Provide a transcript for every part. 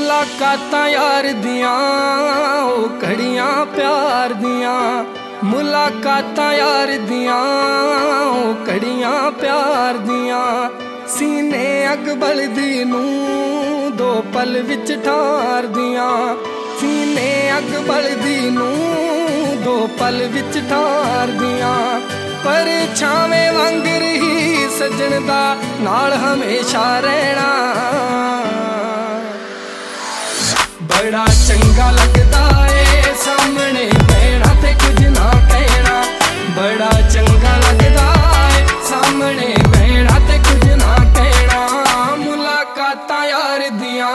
ਮੁਲਾਕਾਤਾਂ ਯਾਰ ਦੀਆਂ ਉਹ ਘੜੀਆਂ ਪਿਆਰ ਦੀਆਂ, ਮੁਲਾਕਾਤਾਂ ਯਾਰ ਦੀਆਂ ਉਹ ਘੜੀਆਂ ਪਿਆਰ ਦੀਆਂ। ਸੀਨੇ ਅੱਗ ਬਲਦੀ ਨੂੰ ਦੋ ਪਲ ਵਿੱਚ ਠਾਰਦੀਆਂ, ਸੀਨੇ ਅੱਗ ਬਲਦੀ ਨੂੰ ਦੋ ਪਲ ਵਿੱਚ ਠਾਰਦੀਆਂ। ਪਰ ਛਾਵੇਂ ਵਾਂਗਰ ਹੀ ਸੱਜਣ ਦਾ ਨਾਲ ਹਮੇਸ਼ਾ ਰਹਿਣਾ। ਬੜਾ ਚੰਗਾ ਲੱਗਦਾ ਏ ਸਾਹਮਣੇ ਬਹਿਣਾ ਤੇ ਕੁਝ ਨਾ ਕਹਿਣਾ, ਬੜਾ ਚੰਗਾ ਲੱਗਦਾ ਏ ਸਾਹਮਣੇ ਬਹਿਣਾ ਤੇ ਕੁਝ ਨਾ ਕਹਿਣਾ। ਮੁਲਾਕਾਤਾਂ ਯਾਰ ਦੀਆਂ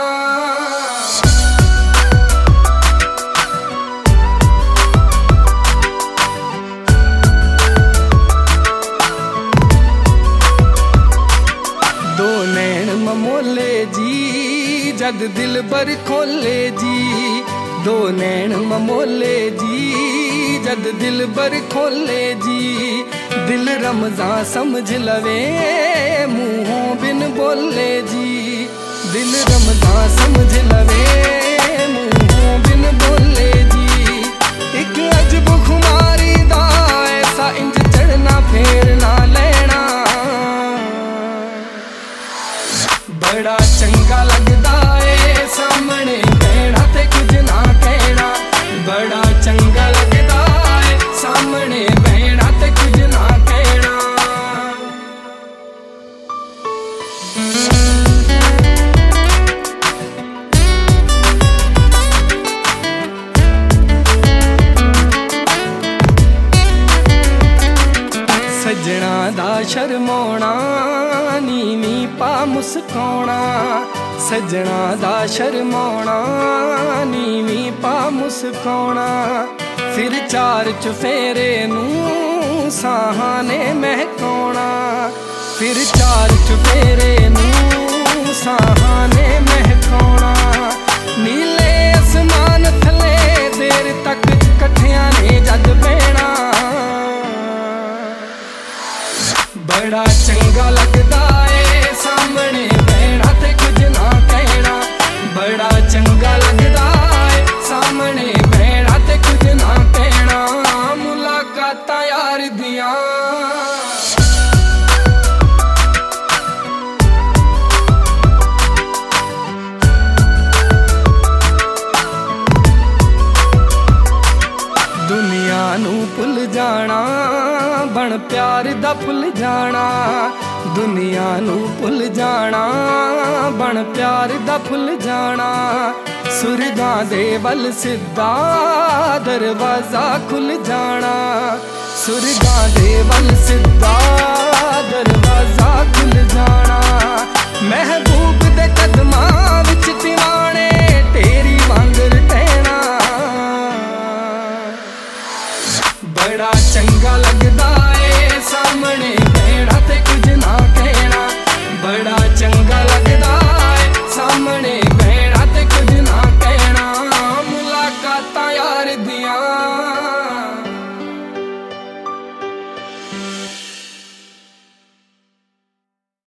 ਦੋ ਨੈਣ ਮਮੋਲੇ ਜੀ ਜਦ ਦਿਲ ਬਰ ਖੋਲੇ ਜੀ, ਦੋ ਨੈਣ ਮਮੋਲੇ ਜੀ ਜਦ ਦਿਲ ਬਰ ਖੋਲੇ ਜੀ। ਦਿਲ ਰਮਜ਼ਾਂ ਸਮਝ ਲਵੇ ਮੂੰਹੋਂ ਬਿਨ ਬੋਲੇ ਜੀ, ਦਿਲ ਰਮਜ਼ਾਂ ਸਮਝ ਲਵੇ ਮੂੰਹੋਂ ਬਿਨ ਬੋਲੇ ਜੀ। ਇੱਕ ਅਜਬ ਖੁਮਾਰੀ ਦਾ ਐਸਾ ਇੰਜ ਚੜਨਾ ਫੇਰ ਨਾ ਲੈਣਾ। ਬੜਾ ਚੰਗਾ ਲੱਗਦਾ ਏ ਸਾਹਮਣੇ ਬਹਿਣਾ ਤੇ ਕੁਝ ਨਾ ਕਹਿਣਾ, ਬੜਾ ਚੰਗਾ ਲੱਗਦਾ ਏ ਸਾਹਮਣੇ ਬਹਿਣਾ ਤੇ ਕੁਝ ਨਾ ਕਹਿਣਾ। ਸੱਜਣਾ ਦਾ ਸ਼ਰਮਾਉਣਾ ਨੀਵੀਂ ਪਾ ਮੁਸਕਾਉਣਾ, ਸੱਜਣਾ ਦਾ ਸ਼ਰਮਾਉਣਾ ਨੀਵੀਂ ਪਾ ਮੁਸਕਾਉਣਾ। ਫਿਰ ਚਾਰ ਚੁਫੇਰੇ ਨੂੰ ਸਾਹਾਂ ਨੇ ਮਹਿਕਾਉਣਾ, ਫਿਰ ਚਾਰ ਚੁਫੇਰੇ ਨੂੰ ਸਾਹਾਂ ਨੇ ਮਹਿਕਾਉਣਾ। ਨੀਲੇ ਅਸਮਾਨ ਥੱਲੇ ਦੇਰ ਤੱਕ ਇਕੱਠਿਆਂ ਨੇ ਜਦ ਬਹਿਣਾ। ਬੜਾ ਚੰਗਾ ਲੱਗਦਾ ਏ ਸਾਹਮਣੇ ਬਹਿਣਾ ਤੇ ਕੁਝ ਨਾ ਕਹਿਣਾ, ਬੜਾ ਚੰਗਾ ਲੱਗਦਾ ਏ ਸਾਹਮਣੇ ਬਹਿਣਾ ਤੇ ਕੁਝ ਨਾ ਕਹਿਣਾ। ਮੁਲਾਕਾਤਾਂ ਯਾਰ ਦੀਆਂ ਦੁਨੀਆ ਨੂੰ ਭੁੱਲ ਜਾਣਾ ਬਣ ਪਿਆਰ ਦਾ ਭੁੱਲ ਜਾਣਾ, ਦੁਨੀਆ ਨੂੰ ਭੁੱਲ ਜਾਣਾ ਬਣ ਪਿਆਰ ਦਾ ਭੁੱਲ ਜਾਣਾ। ਸੁਰਗਾਂ ਦੇ ਵੱਲ ਸਿੱਧਾ ਦਰਵਾਜ਼ਾ ਖੁੱਲ ਜਾਣਾ, ਸੁਰਗਾਂ ਦੇ ਵੱਲ ਸਿੱਧਾ ਦਰਵਾਜ਼ਾ ਖੁੱਲ ਜਾਣਾ। ਮਹਿਬੂਬ